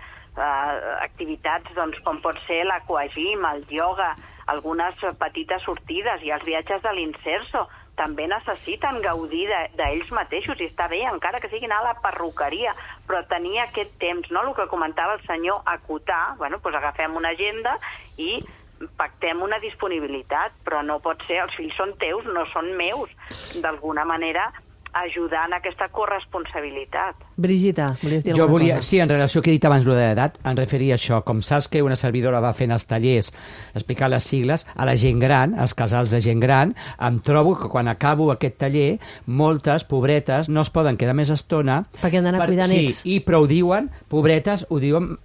activitats com pot ser l'aquagym, el ioga, algunes petites sortides i els viatges de l'Inserso. També necessiten gaudir d'ells mateixos i està bé, encara que siguin a la perruqueria, però tenir aquest temps, no? El que comentava el senyor, acotar, agafem una agenda i pactem una disponibilitat, però no pot ser, els fills són teus, no són meus, d'alguna manera ajudar en aquesta corresponsabilitat. Brigitta, volies dir alguna cosa? Sí, en relació que he dit abans, l'edat, em referia a això. Com saps que una servidora va fent els tallers, explicar les sigles, a la gent gran, als casals de gent gran, em trobo que quan acabo aquest taller, moltes pobretes no es poden quedar més estona... Perquè han d'anar cuidant ells. Sí, però ho diuen, pobretes, ho diuen,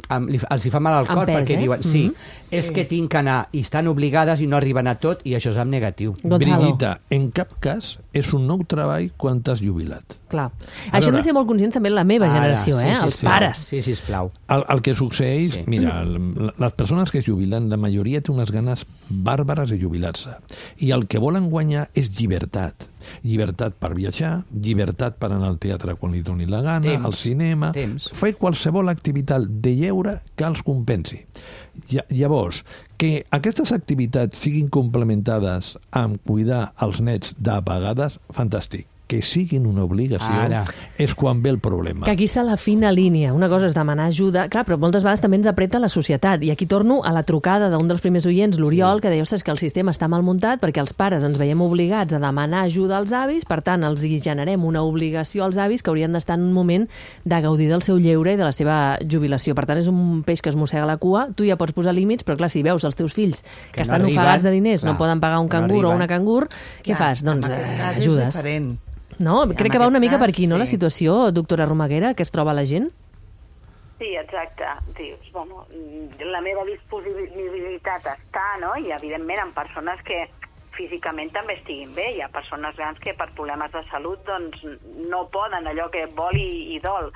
els hi fa mal al cor, perquè diuen, sí, és que tinc que anar, i estan obligades i no arriben a tot, i això és en negatiu. Brigitta, en cap cas és un nou treball quan t'has jubilat. Clar. Això hem de ser molt conscients també en la meva generació, els pares. Sí, sisplau. El que succeeix, mira, les persones que es jubilen, la majoria té unes ganes bàrbares de jubilar-se. I el que volen guanyar és llibertat. Llibertat per viatjar, llibertat per anar al teatre quan li doni la gana, al cinema, fer qualsevol activitat de lleure que els compensi. Llavors, que aquestes activitats siguin complementades amb cuidar els nets de vegades, fantàstic. Que siguin una obligació és quan ve el problema. Que aquí està la fina línia. Una cosa és demanar ajuda, clar, però moltes vegades també ens apreta la societat. I aquí torno a la trucada d'un dels primers oients, l'Oriol, que deia, ostres, que el sistema està mal muntat perquè els pares ens veiem obligats a demanar ajuda als avis, per tant, els hi generem una obligació als avis que haurien d'estar en un moment de gaudir del seu lleure i de la seva jubilació. Per tant, és un peix que es mossega la cua. Tu ja pots posar límits, però clar, si veus els teus fills que estan ofegats de diners, no poden pagar un cangur o una cangur, què fas? Doncs ajudes. No? Crec que va una mica per aquí, no, la situació, doctora Romaguera, que es troba la gent? Sí, exacte. Dius, la meva disponibilitat està, no? I, evidentment, en persones que físicament també estiguin bé. Hi ha persones grans que per problemes de salut no poden allò que vol i dol,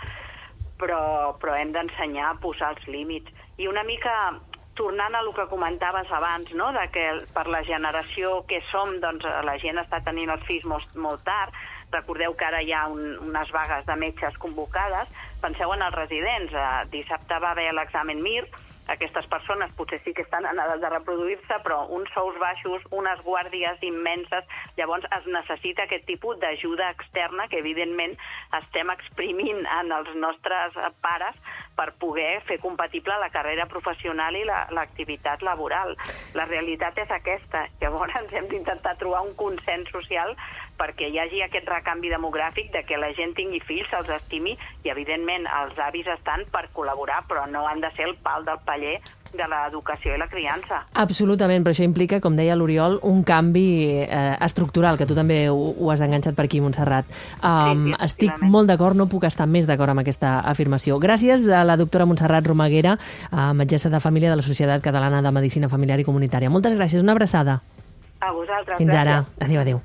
però hem d'ensenyar a posar els límits. I una mica tornant a el que comentaves abans, no? De que per la generació que som, la gent està tenint els fills molt tard. Recordeu que ara hi ha unes vagues de metges convocades. Penseu en els residents. Dissabte va haver l'examen MIR. Aquestes persones potser sí que estan en edat de reproduir-se, però uns sous baixos, unes guàrdies immenses. Llavors es necessita aquest tipus d'ajuda externa que, evidentment, estem exprimint en els nostres pares per poder fer compatible la carrera professional i l'activitat laboral. La realitat és aquesta. Llavors hem d'intentar trobar un consens social perquè hi hagi aquest recanvi demogràfic de que la gent tingui fills, se'ls estimi i, evidentment, els avis estan per col·laborar, però no han de ser el pal del paller de l'educació i la criança. Absolutament, però això implica, com deia l'Oriol, un canvi estructural, que tu també ho has enganxat per aquí, Montserrat. Estic molt d'acord, no puc estar més d'acord amb aquesta afirmació. Gràcies a la doctora Montserrat Romaguera, metgessa de família de la Societat Catalana de Medicina Familiar i Comunitària. Moltes gràcies, una abraçada. A vosaltres. Fins ara. Adéu, adéu.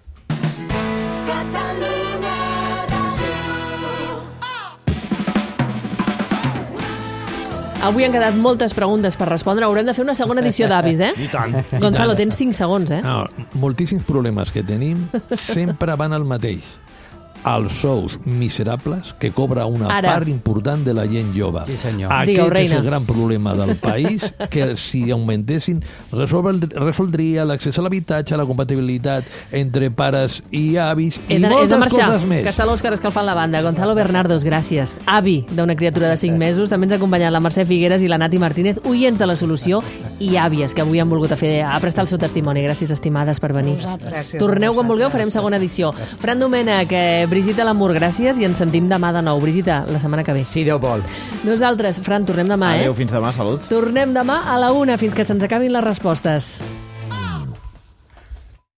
Avui han quedat moltes preguntes per respondre. Haurem de fer una segona edició d'Avis, I tant. Gonzalo, tens 5 segons, No, moltíssims problemes que tenim sempre van al mateix. als sous miserables que cobra una part important de la gent jove. Sí, senyor. Aquest és el gran problema del país, que si augmentessin, resoldria l'accés a l'habitatge, la compatibilitat entre pares i avis i moltes coses més. Que està l'Òscar escalfant la banda. Gonzalo Bernardos, gràcies. Avi d'una criatura de 5 mesos. També ens ha acompanyat la Mercè Figueres i la Nati Martínez, oients de La Solució, i àvies que avui han volgut a prestar el seu testimoni. Gràcies, estimades, per venir. Torneu quan vulgueu, farem segona edició. Fran Domènech, Brigitte Lamour, gràcies, i ens sentim demà de nou. Brigitte, la setmana que ve. Si Déu vol. Nosaltres, Fran, tornem demà, Adéu, fins demà, salut. Tornem demà a la 1, fins que se'ns acabin les respostes.